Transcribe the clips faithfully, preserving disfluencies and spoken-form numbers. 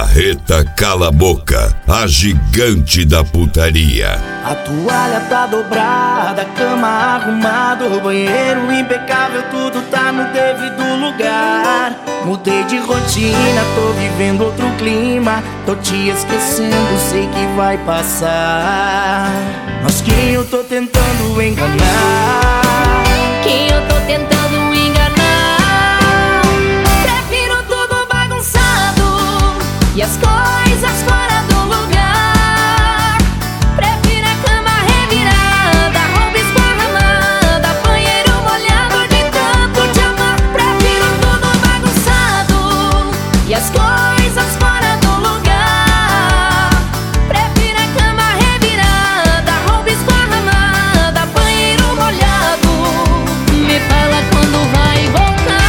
Marreta Cala Boca, a gigante da putaria. A toalha tá dobrada, a cama arrumada, o banheiro impecável, tudo tá no devido lugar. Mudei de rotina, tô vivendo outro clima, tô te esquecendo, sei que vai passar. Mas quem eu tô tentando enganar? Quem eu tô tentando enganar? Prefiro tudo bagunçado e as coisas fora do lugar. Prefiro a cama revirada, roupa esparramada, banheiro molhado de tanto te amar. Prefiro tudo bagunçado e as coisas fora do lugar. Prefiro a cama revirada, roupa esparramada, banheiro molhado. Me fala quando vai voltar.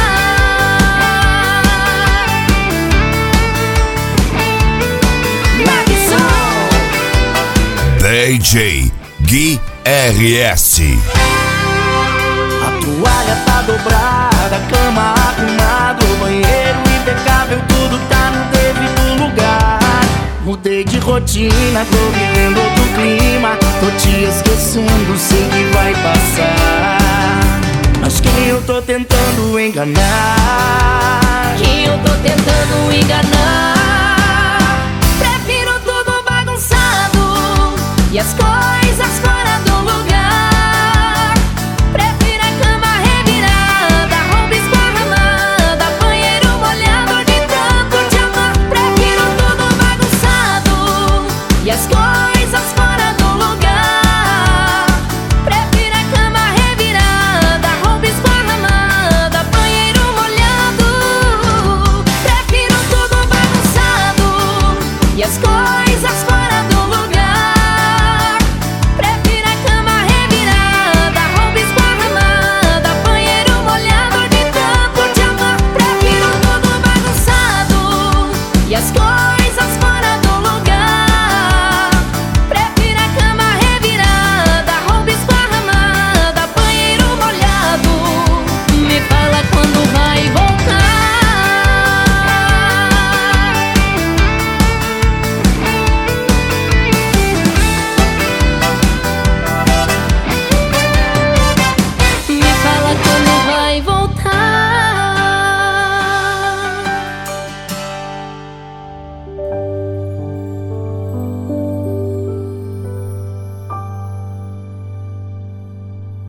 D J Gui R S. A toalha tá dobrada, a cama arrumada, o banheiro impecável, tudo tá no devido lugar. Mudei de rotina, tô vivendo outro clima, tô te esquecendo, sei que vai passar. Mas quem eu tô tentando enganar?